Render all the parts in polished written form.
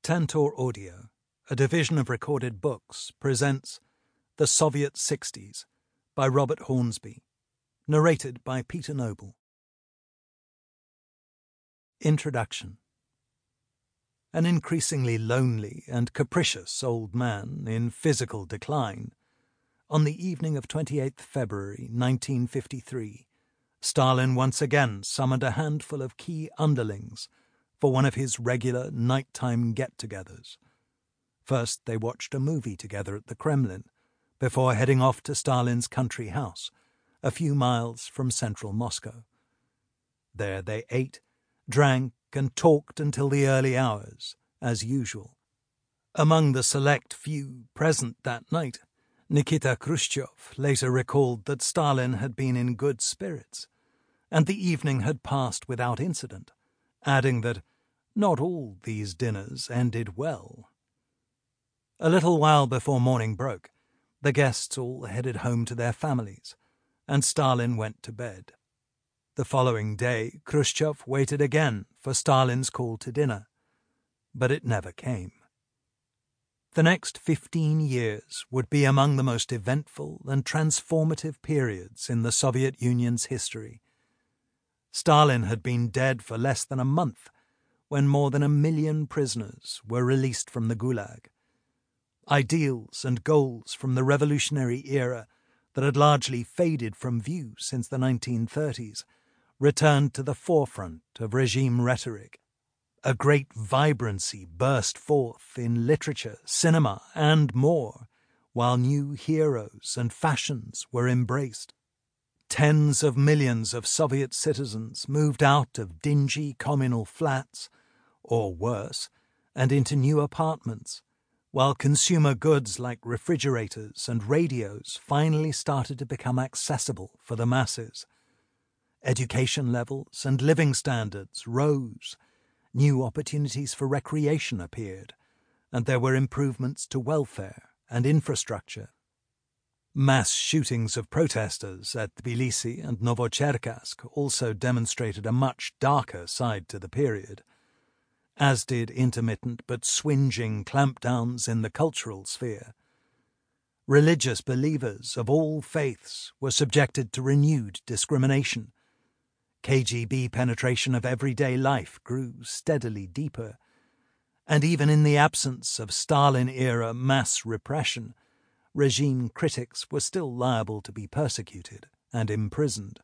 Tantor Audio, a division of Recorded Books, presents The Soviet 60s by Robert Hornsby, narrated by Peter Noble. Introduction. An increasingly lonely and capricious old man in physical decline, on the evening of 28th February 1953, Stalin once again summoned a handful of key underlings for one of his regular nighttime get-togethers. First, they watched a movie together at the Kremlin, before heading off to Stalin's country house, a few miles from central Moscow. There they ate, drank, and talked until the early hours, as usual. Among the select few present that night, Nikita Khrushchev later recalled that Stalin had been in good spirits, and the evening had passed without incident, adding that not all these dinners ended well. A little while before morning broke, the guests all headed home to their families, and Stalin went to bed. The following day, Khrushchev waited again for Stalin's call to dinner, but it never came. The next 15 years would be among the most eventful and transformative periods in the Soviet Union's history. Stalin had been dead for less than a month when more than 1 million prisoners were released from the Gulag. Ideals and goals from the revolutionary era that had largely faded from view since the 1930s returned to the forefront of regime rhetoric. A great vibrancy burst forth in literature, cinema, and more, while new heroes and fashions were embraced. Tens of millions of Soviet citizens moved out of dingy communal flats, or worse, and into new apartments, while consumer goods like refrigerators and radios finally started to become accessible for the masses. Education levels and living standards rose, new opportunities for recreation appeared, and there were improvements to welfare and infrastructure. Mass shootings of protesters at Tbilisi and Novocherkassk also demonstrated a much darker side to the period, as did intermittent but swingeing clampdowns in the cultural sphere. Religious believers of all faiths were subjected to renewed discrimination. KGB penetration of everyday life grew steadily deeper, and even in the absence of Stalin-era mass repression, regime critics were still liable to be persecuted and imprisoned.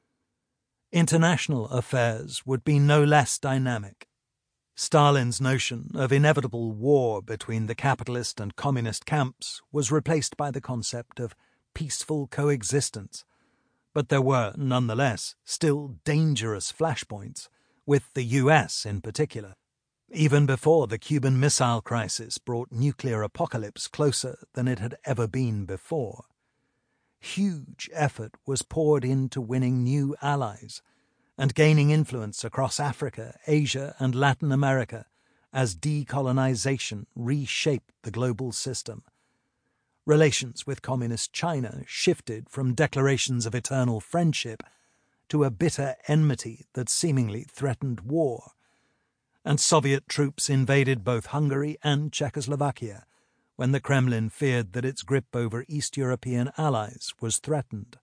International affairs would be no less dynamic. Stalin's notion of inevitable war between the capitalist and communist camps was replaced by the concept of peaceful coexistence, but there were, nonetheless, still dangerous flashpoints, with the US in particular. Even before the Cuban Missile Crisis brought nuclear apocalypse closer than it had ever been before. Huge effort was poured into winning new allies and gaining influence across Africa, Asia, and Latin America as decolonization reshaped the global system. Relations with Communist China shifted from declarations of eternal friendship to a bitter enmity that seemingly threatened war, and Soviet troops invaded both Hungary and Czechoslovakia when the Kremlin feared that its grip over East European allies was threatened.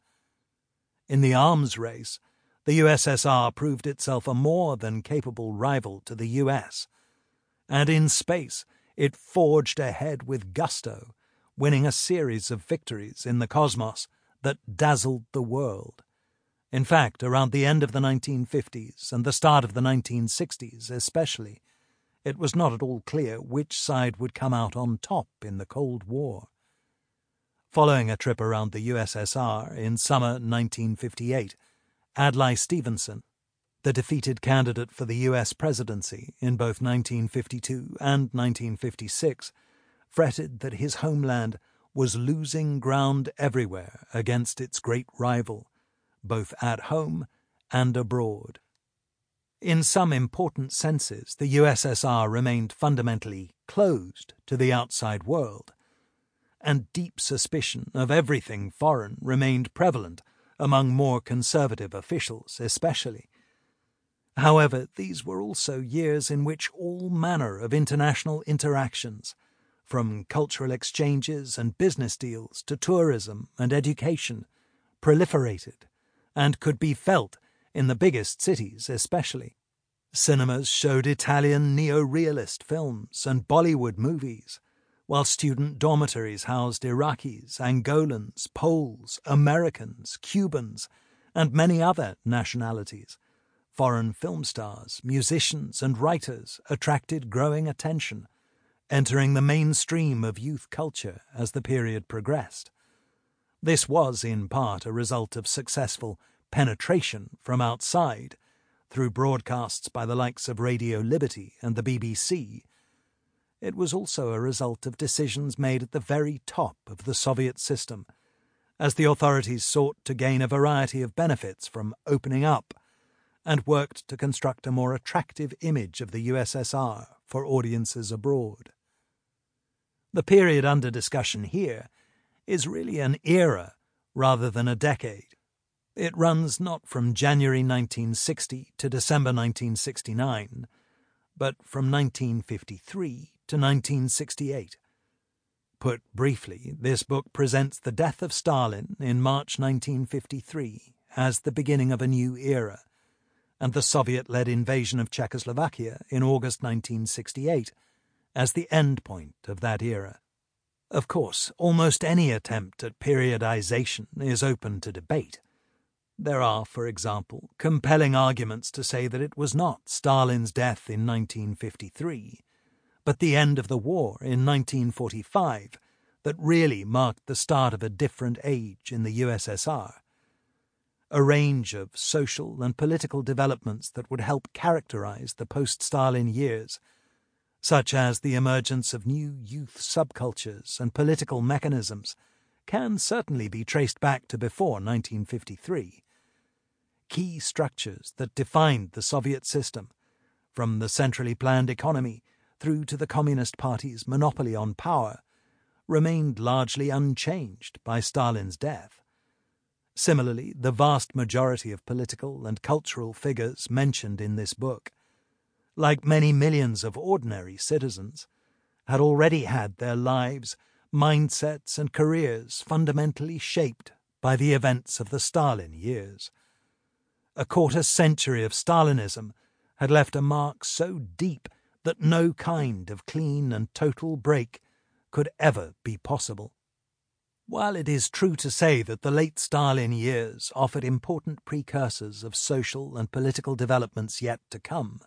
In the arms race, the USSR proved itself a more than capable rival to the US, and in space it forged ahead with gusto, winning a series of victories in the cosmos that dazzled the world. In fact, around the end of the 1950s and the start of the 1960s especially, it was not at all clear which side would come out on top in the Cold War. Following a trip around the USSR in summer 1958, Adlai Stevenson, the defeated candidate for the US presidency in both 1952 and 1956, fretted that his homeland was losing ground everywhere against its great rival, both at home and abroad. In some important senses, the USSR remained fundamentally closed to the outside world, and deep suspicion of everything foreign remained prevalent among more conservative officials especially. However, these were also years in which all manner of international interactions, from cultural exchanges and business deals to tourism and education, proliferated and could be felt in the biggest cities especially. Cinemas showed Italian neo-realist films and Bollywood movies, while student dormitories housed Iraqis, Angolans, Poles, Americans, Cubans, and many other nationalities. Foreign film stars, musicians, and writers attracted growing attention, entering the mainstream of youth culture as the period progressed. This was in part a result of successful penetration from outside through broadcasts by the likes of Radio Liberty and the BBC. It was also a result of decisions made at the very top of the Soviet system, as the authorities sought to gain a variety of benefits from opening up and worked to construct a more attractive image of the USSR for audiences abroad. The period under discussion here is really an era rather than a decade. It runs not from January 1960 to December 1969, but from 1953 to 1968. Put briefly, this book presents the death of Stalin in March 1953 as the beginning of a new era, and the Soviet-led invasion of Czechoslovakia in August 1968 as the end point of that era. Of course, almost any attempt at periodization is open to debate. There are, for example, compelling arguments to say that it was not Stalin's death in 1953, but the end of the war in 1945 that really marked the start of a different age in the USSR. A range of social and political developments that would help characterize the post-Stalin years, such as the emergence of new youth subcultures and political mechanisms, can certainly be traced back to before 1953. Key structures that defined the Soviet system, from the centrally planned economy through to the Communist Party's monopoly on power, remained largely unchanged by Stalin's death. Similarly, the vast majority of political and cultural figures mentioned in this book, like many millions of ordinary citizens, had already had their lives, mindsets, and careers fundamentally shaped by the events of the Stalin years. A quarter-century of Stalinism had left a mark so deep that no kind of clean and total break could ever be possible. While it is true to say that the late Stalin years offered important precursors of social and political developments yet to come,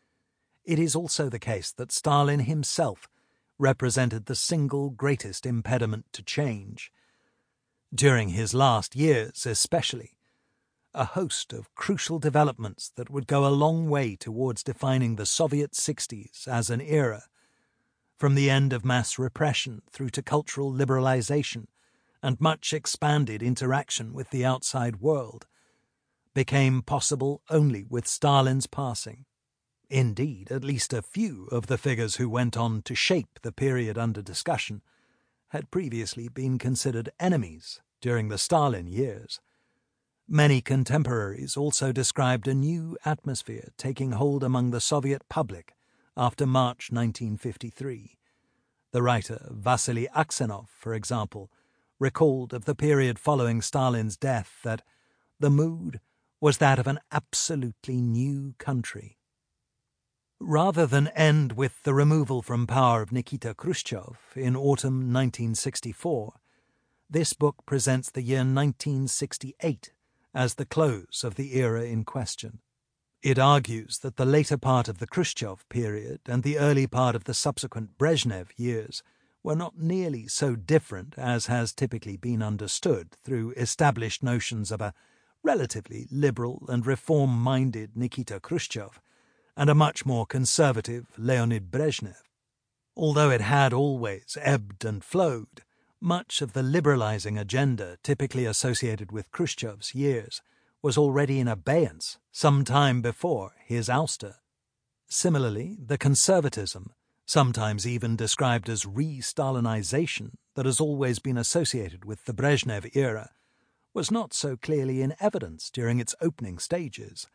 it is also the case that Stalin himself represented the single greatest impediment to change. During his last years especially, a host of crucial developments that would go a long way towards defining the Soviet 60s as an era, from the end of mass repression through to cultural liberalization and much expanded interaction with the outside world, became possible only with Stalin's passing. Indeed, at least a few of the figures who went on to shape the period under discussion had previously been considered enemies during the Stalin years. Many contemporaries also described a new atmosphere taking hold among the Soviet public after March 1953. The writer Vasily Aksenov, for example, recalled of the period following Stalin's death that the mood was that of an absolutely new country. Rather than end with the removal from power of Nikita Khrushchev in autumn 1964, this book presents the year 1968 as the close of the era in question. It argues that the later part of the Khrushchev period and the early part of the subsequent Brezhnev years were not nearly so different as has typically been understood through established notions of a relatively liberal and reform-minded Nikita Khrushchev and a much more conservative Leonid Brezhnev. Although it had always ebbed and flowed, much of the liberalizing agenda typically associated with Khrushchev's years was already in abeyance some time before his ouster. Similarly, the conservatism, sometimes even described as re-Stalinization, that has always been associated with the Brezhnev era, was not so clearly in evidence during its opening stages.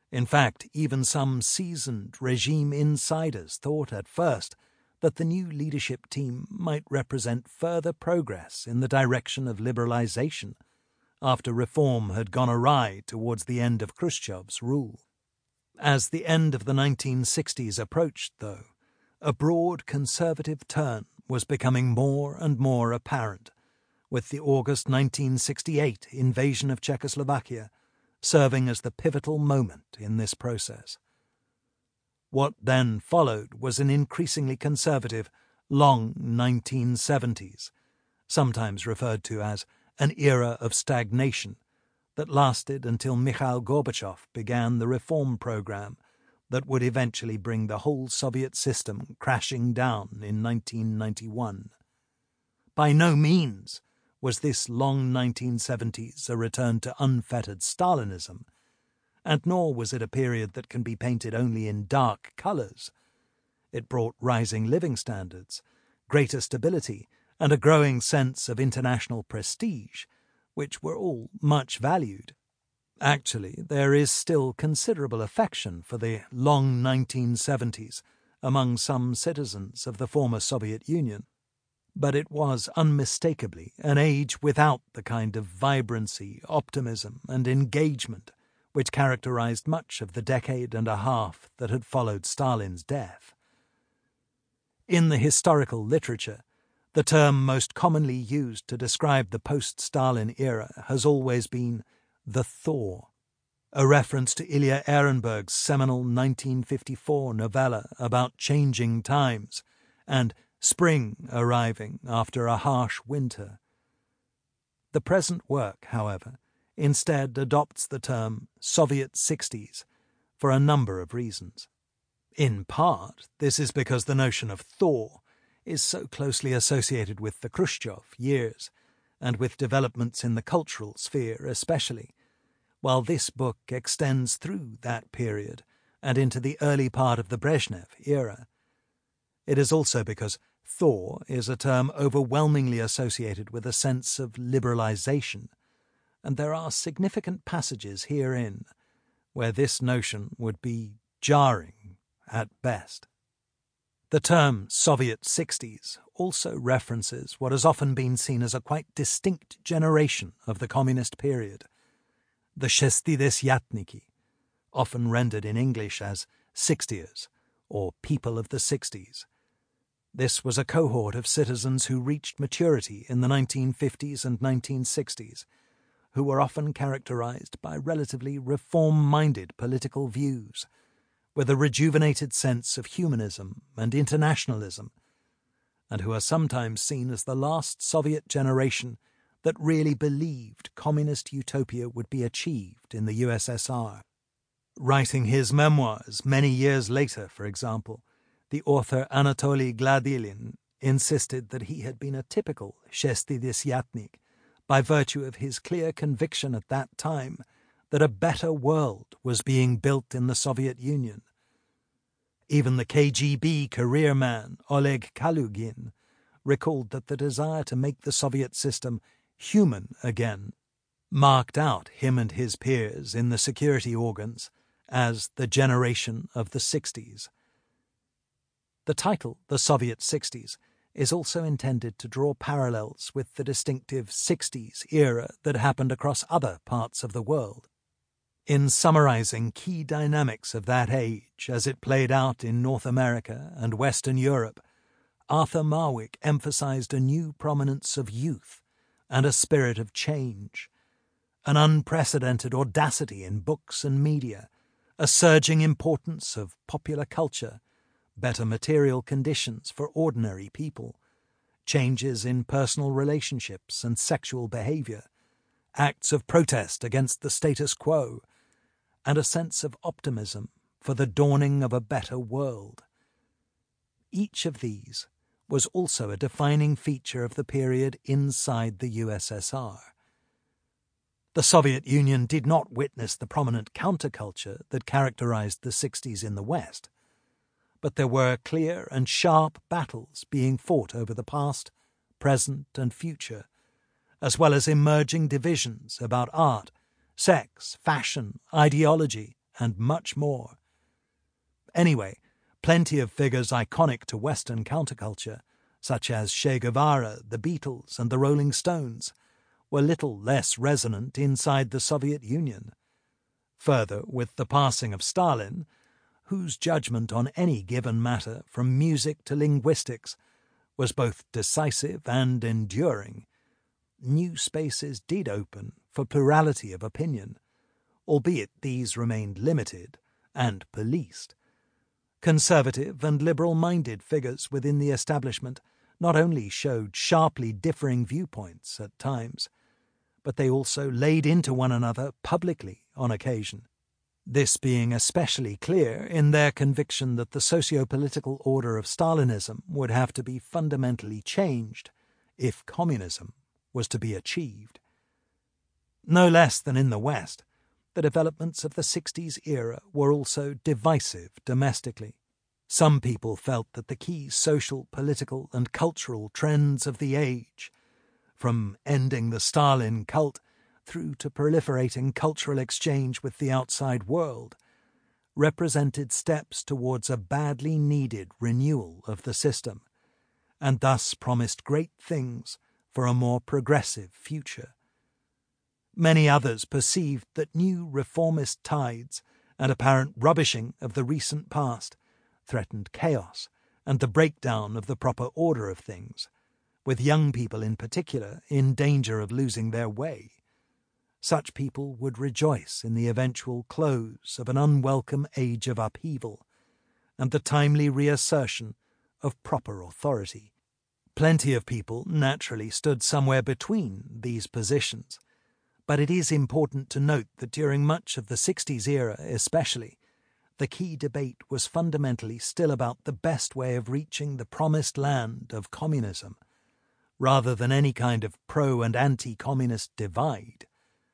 In fact, even some seasoned regime insiders thought at first that the new leadership team might represent further progress in the direction of liberalization after reform had gone awry towards the end of Khrushchev's rule. As the end of the 1960s approached, though, a broad conservative turn was becoming more and more apparent, with the August 1968 invasion of Czechoslovakia serving as the pivotal moment in this process. What then followed was an increasingly conservative, long 1970s, sometimes referred to as an era of stagnation, that lasted until Mikhail Gorbachev began the reform program that would eventually bring the whole Soviet system crashing down in 1991. By no means was this long 1970s a return to unfettered Stalinism, and nor was it a period that can be painted only in dark colours. It brought rising living standards, greater stability, and a growing sense of international prestige, which were all much valued. Actually, there is still considerable affection for the long 1970s among some citizens of the former Soviet Union, but it was unmistakably an age without the kind of vibrancy, optimism, and engagement which characterized much of the decade and a half that had followed Stalin's death. In the historical literature, the term most commonly used to describe the post-Stalin era has always been the thaw, a reference to Ilya Ehrenberg's seminal 1954 novella about changing times and spring arriving after a harsh winter. The present work, however, instead adopts the term Soviet 60s for a number of reasons. In part, this is because the notion of thaw is so closely associated with the Khrushchev years and with developments in the cultural sphere especially, while this book extends through that period and into the early part of the Brezhnev era. It is also because thaw is a term overwhelmingly associated with a sense of liberalization, and there are significant passages herein where this notion would be jarring at best. The term Soviet 60s also references what has often been seen as a quite distinct generation of the communist period, the Shestidesiatniki, often rendered in English as 60ers or people of the 60s. This was a cohort of citizens who reached maturity in the 1950s and 1960s, who were often characterized by relatively reform-minded political views, with a rejuvenated sense of humanism and internationalism, and who are sometimes seen as the last Soviet generation that really believed communist utopia would be achieved in the USSR. Writing his memoirs many years later, for example, the author Anatoly Gladilin insisted that he had been a typical Shestidesiatnik by virtue of his clear conviction at that time that a better world was being built in the Soviet Union. Even the KGB career man Oleg Kalugin recalled that the desire to make the Soviet system human again marked out him and his peers in the security organs as the generation of the 60s. The title, The Soviet 60s, is also intended to draw parallels with the distinctive 60s era that happened across other parts of the world. In summarizing key dynamics of that age as it played out in North America and Western Europe, Arthur Marwick emphasized a new prominence of youth and a spirit of change, an unprecedented audacity in books and media, a surging importance of popular culture, better material conditions for ordinary people, changes in personal relationships and sexual behavior, acts of protest against the status quo, and a sense of optimism for the dawning of a better world. Each of these was also a defining feature of the period inside the USSR. The Soviet Union did not witness the prominent counterculture that characterized the 60s in the West, but there were clear and sharp battles being fought over the past, present, and future, as well as emerging divisions about art, sex, fashion, ideology, and much more. Anyway, plenty of figures iconic to Western counterculture, such as Che Guevara, the Beatles, and the Rolling Stones, were little less resonant inside the Soviet Union. Further, with the passing of Stalin, whose judgment on any given matter, from music to linguistics, was both decisive and enduring, new spaces did open for plurality of opinion, albeit these remained limited and policed. Conservative and liberal-minded figures within the establishment not only showed sharply differing viewpoints at times, but they also laid into one another publicly on occasion, this being especially clear in their conviction that the socio-political order of Stalinism would have to be fundamentally changed if communism was to be achieved. No less than in the West, the developments of the 60s era were also divisive domestically. Some people felt that the key social, political, and cultural trends of the age, from ending the Stalin cult through to proliferating cultural exchange with the outside world, represented steps towards a badly needed renewal of the system, and thus promised great things for a more progressive future. Many others perceived that new reformist tides and apparent rubbishing of the recent past threatened chaos and the breakdown of the proper order of things, with young people in particular in danger of losing their way. Such people would rejoice in the eventual close of an unwelcome age of upheaval and the timely reassertion of proper authority. Plenty of people naturally stood somewhere between these positions, but it is important to note that during much of the 60s era especially, the key debate was fundamentally still about the best way of reaching the promised land of communism, rather than any kind of pro- and anti-communist divide.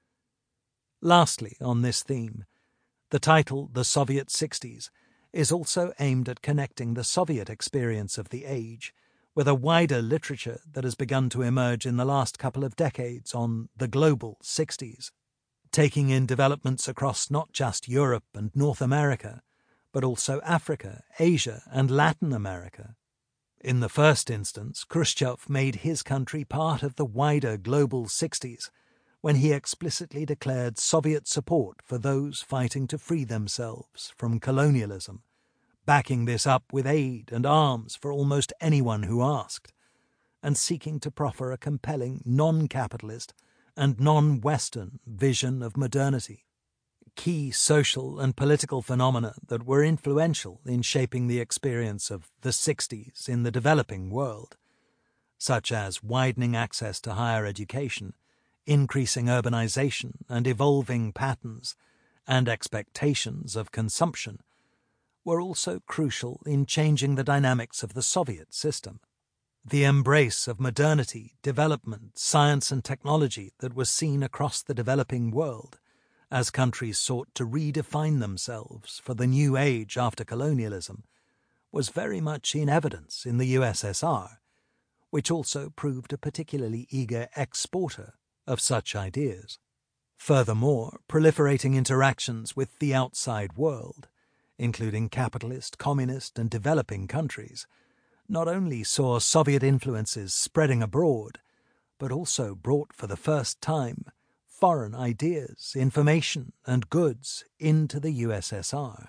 Lastly, on this theme, the title The Soviet 60s is also aimed at connecting the Soviet experience of the age with a wider literature that has begun to emerge in the last couple of decades on the global 60s, taking in developments across not just Europe and North America, but also Africa, Asia, and Latin America. In the first instance, Khrushchev made his country part of the wider global 60s when he explicitly declared Soviet support for those fighting to free themselves from colonialism, backing this up with aid and arms for almost anyone who asked, and seeking to proffer a compelling non-capitalist and non-Western vision of modernity. Key social and political phenomena that were influential in shaping the experience of the 60s in the developing world, such as widening access to higher education, increasing urbanization and evolving patterns and expectations of consumption, were also crucial in changing the dynamics of the Soviet system. The embrace of modernity, development, science and technology that was seen across the developing world as countries sought to redefine themselves for the new age after colonialism was very much in evidence in the USSR, which also proved a particularly eager exporter of such ideas. Furthermore, proliferating interactions with the outside world, including capitalist, communist, and developing countries, not only saw Soviet influences spreading abroad, but also brought for the first time foreign ideas, information, and goods into the USSR.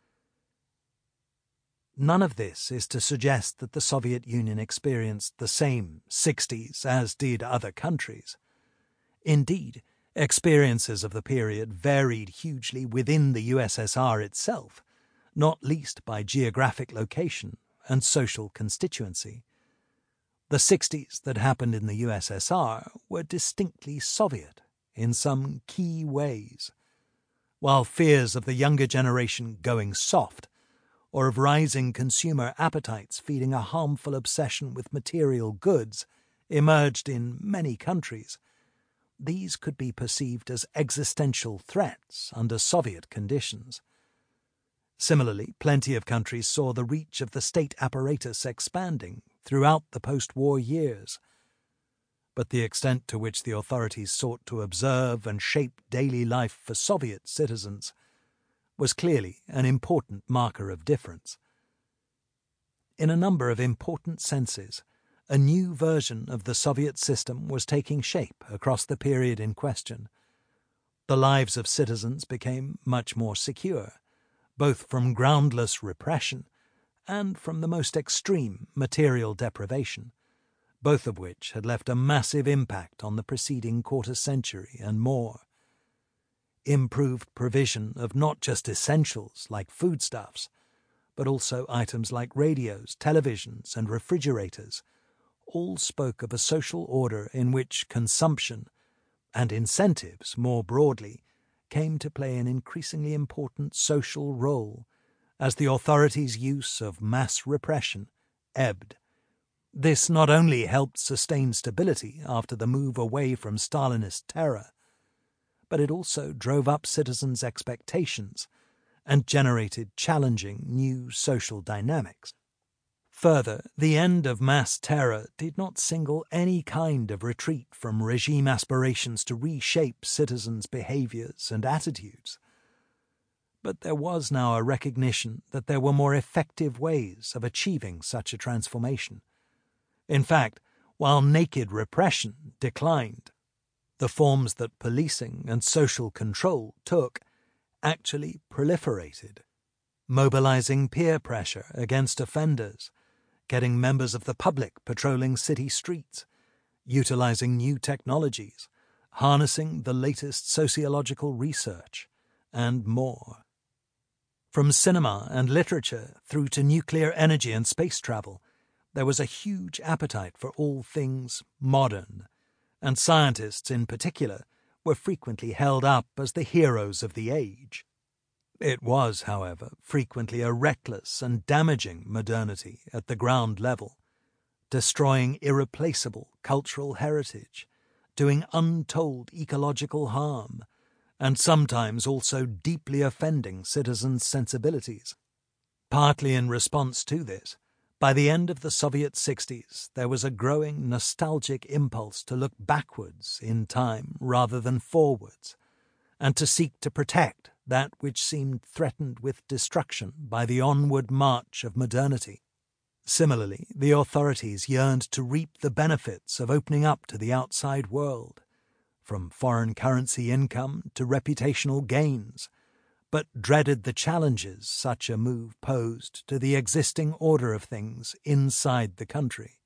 None of this is to suggest that the Soviet Union experienced the same 60s as did other countries. Indeed, experiences of the period varied hugely within the USSR itself, not least by geographic location and social constituency. The 60s that happened in the USSR were distinctly Soviet in some key ways, while fears of the younger generation going soft or of rising consumer appetites feeding a harmful obsession with material goods emerged in many countries. These could be perceived as existential threats under Soviet conditions. Similarly, plenty of countries saw the reach of the state apparatus expanding throughout the post-war years. But the extent to which the authorities sought to observe and shape daily life for Soviet citizens was clearly an important marker of difference. In a number of important senses, a new version of the Soviet system was taking shape across the period in question. The lives of citizens became much more secure, both from groundless repression and from the most extreme material deprivation, both of which had left a massive impact on the preceding quarter-century and more. Improved provision of not just essentials like foodstuffs, but also items like radios, televisions, and refrigerators, all spoke of a social order in which consumption, and incentives more broadly, came to play an increasingly important social role as the authorities' use of mass repression ebbed. This not only helped sustain stability after the move away from Stalinist terror, but it also drove up citizens' expectations and generated challenging new social dynamics. Further, the end of mass terror did not signal any kind of retreat from regime aspirations to reshape citizens' behaviors and attitudes. But there was now a recognition that there were more effective ways of achieving such a transformation. In fact, while naked repression declined, the forms that policing and social control took actually proliferated, mobilizing peer pressure against offenders, getting members of the public patrolling city streets, utilizing new technologies, harnessing the latest sociological research, and more. From cinema and literature through to nuclear energy and space travel, there was a huge appetite for all things modern, and scientists in particular were frequently held up as the heroes of the age. It was, however, frequently a reckless and damaging modernity at the ground level, destroying irreplaceable cultural heritage, doing untold ecological harm, and sometimes also deeply offending citizens' sensibilities. Partly in response to this, by the end of the Soviet 60s, there was a growing nostalgic impulse to look backwards in time rather than forwards, and to seek to protect that which seemed threatened with destruction by the onward march of modernity. Similarly, the authorities yearned to reap the benefits of opening up to the outside world, from foreign currency income to reputational gains, but dreaded the challenges such a move posed to the existing order of things inside the country.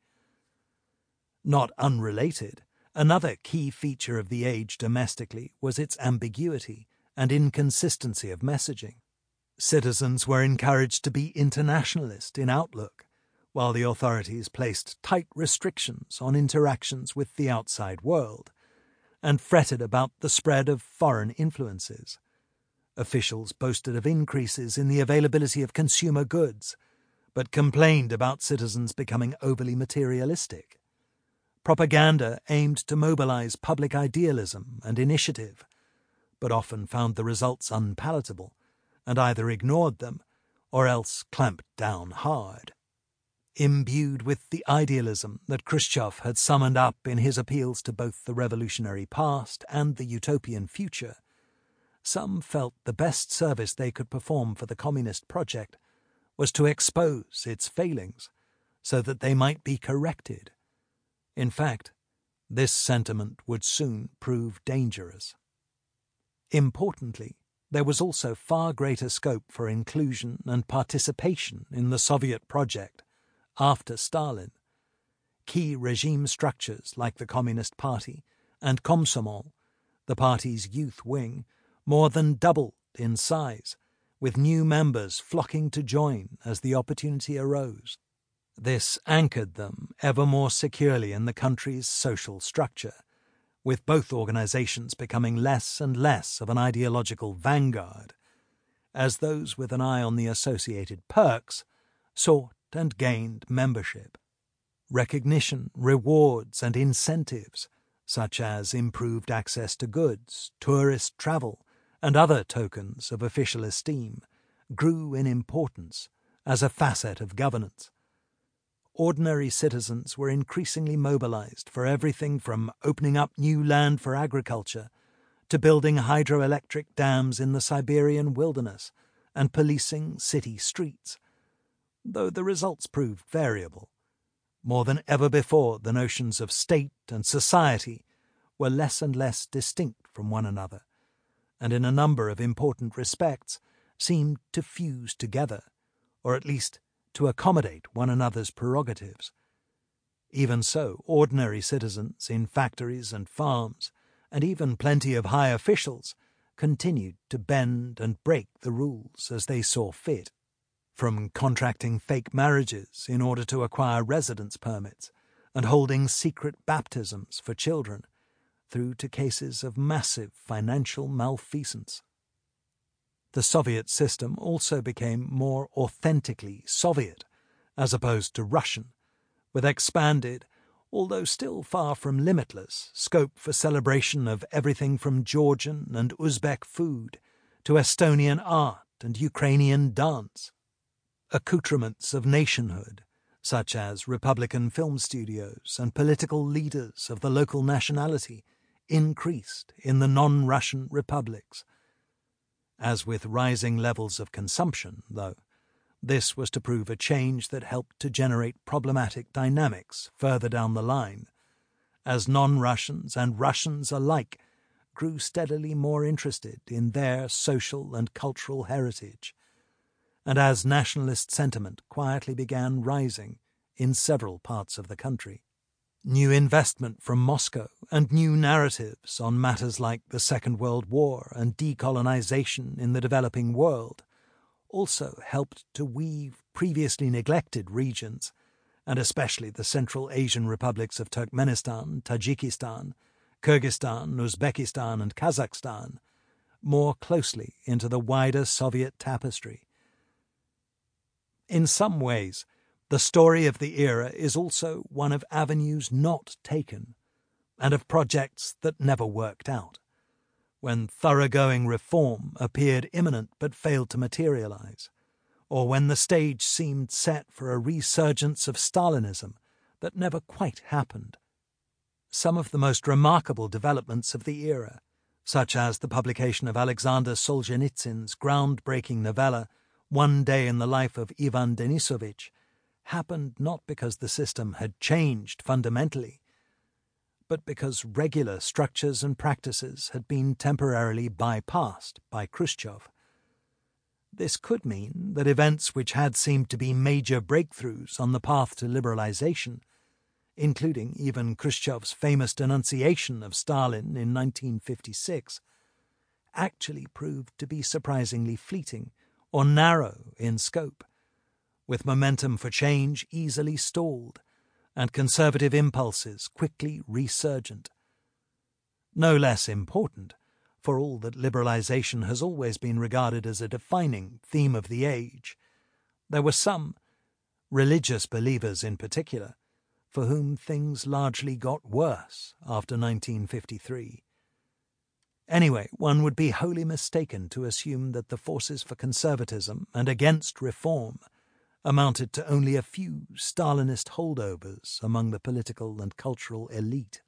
Not unrelated, another key feature of the age domestically was its ambiguity and inconsistency of messaging. Citizens were encouraged to be internationalist in outlook, while the authorities placed tight restrictions on interactions with the outside world, and fretted about the spread of foreign influences. Officials boasted of increases in the availability of consumer goods, but complained about citizens becoming overly materialistic. Propaganda aimed to mobilize public idealism and initiative, but often found the results unpalatable and either ignored them or else clamped down hard. Imbued with the idealism that Khrushchev had summoned up in his appeals to both the revolutionary past and the utopian future, some felt the best service they could perform for the communist project was to expose its failings so that they might be corrected. In fact, this sentiment would soon prove dangerous. Importantly, there was also far greater scope for inclusion and participation in the Soviet project after Stalin. Key regime structures like the Communist Party and Komsomol, the party's youth wing, more than doubled in size, with new members flocking to join as the opportunity arose. This anchored them ever more securely in the country's social structure, with both organizations becoming less and less of an ideological vanguard, as those with an eye on the associated perks sought and gained membership. Recognition, rewards, and incentives, such as improved access to goods, tourist travel, and other tokens of official esteem, grew in importance as a facet of governance. Ordinary citizens were increasingly mobilized for everything from opening up new land for agriculture to building hydroelectric dams in the Siberian wilderness and policing city streets, though the results proved variable. More than ever before, the notions of state and society were less and less distinct from one another, and in a number of important respects seemed to fuse together, or at least to accommodate one another's prerogatives. Even so, ordinary citizens in factories and farms, and even plenty of high officials, continued to bend and break the rules as they saw fit, from contracting fake marriages in order to acquire residence permits and holding secret baptisms for children, through to cases of massive financial malfeasance. The Soviet system also became more authentically Soviet, as opposed to Russian, with expanded, although still far from limitless, scope for celebration of everything from Georgian and Uzbek food to Estonian art and Ukrainian dance. Accoutrements of nationhood, such as Republican film studios and political leaders of the local nationality, increased in the non-Russian republics. As with rising levels of consumption, though, this was to prove a change that helped to generate problematic dynamics further down the line, as non-Russians and Russians alike grew steadily more interested in their social and cultural heritage, and as nationalist sentiment quietly began rising in several parts of the country. New investment from Moscow and new narratives on matters like the Second World War and decolonization in the developing world also helped to weave previously neglected regions, and especially the Central Asian republics of Turkmenistan, Tajikistan, Kyrgyzstan, Uzbekistan and Kazakhstan, more closely into the wider Soviet tapestry. In some ways, the story of the era is also one of avenues not taken, and of projects that never worked out, when thoroughgoing reform appeared imminent but failed to materialize, or when the stage seemed set for a resurgence of Stalinism that never quite happened. Some of the most remarkable developments of the era, such as the publication of Alexander Solzhenitsyn's groundbreaking novella One Day in the Life of Ivan Denisovich, happened not because the system had changed fundamentally, but because regular structures and practices had been temporarily bypassed by Khrushchev. This could mean that events which had seemed to be major breakthroughs on the path to liberalization, including even Khrushchev's famous denunciation of Stalin in 1956, actually proved to be surprisingly fleeting or narrow in scope, with momentum for change easily stalled and conservative impulses quickly resurgent. No less important, for all that liberalization has always been regarded as a defining theme of the age, there were some, religious believers in particular, for whom things largely got worse after 1953. Anyway, one would be wholly mistaken to assume that the forces for conservatism and against reform amounted to only a few Stalinist holdovers among the political and cultural elite.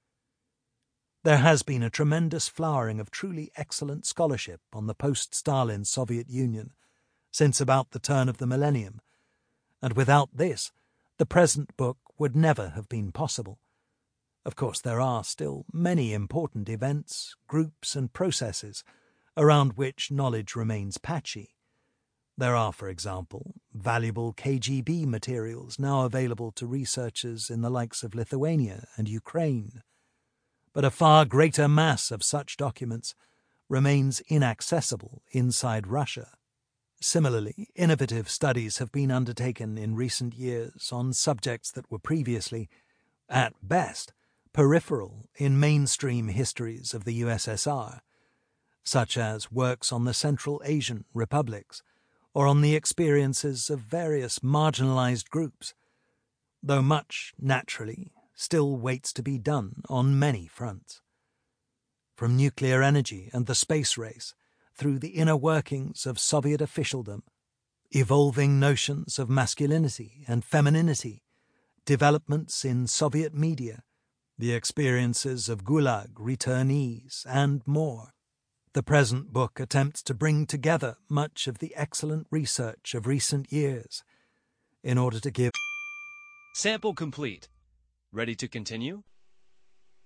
There has been a tremendous flowering of truly excellent scholarship on the post-Stalin Soviet Union since about the turn of the millennium, and without this, the present book would never have been possible. Of course, there are still many important events, groups and processes around which knowledge remains patchy. There are, for example, valuable KGB materials now available to researchers in the likes of Lithuania and Ukraine, but a far greater mass of such documents remains inaccessible inside Russia. Similarly, innovative studies have been undertaken in recent years on subjects that were previously, at best, peripheral in mainstream histories of the USSR, such as works on the Central Asian republics or on the experiences of various marginalized groups, though much, naturally, still waits to be done on many fronts. From nuclear energy and the space race, through the inner workings of Soviet officialdom, evolving notions of masculinity and femininity, developments in Soviet media, the experiences of Gulag returnees, and more. The present book attempts to bring together much of the excellent research of recent years in order to give... Sample complete. Ready to continue?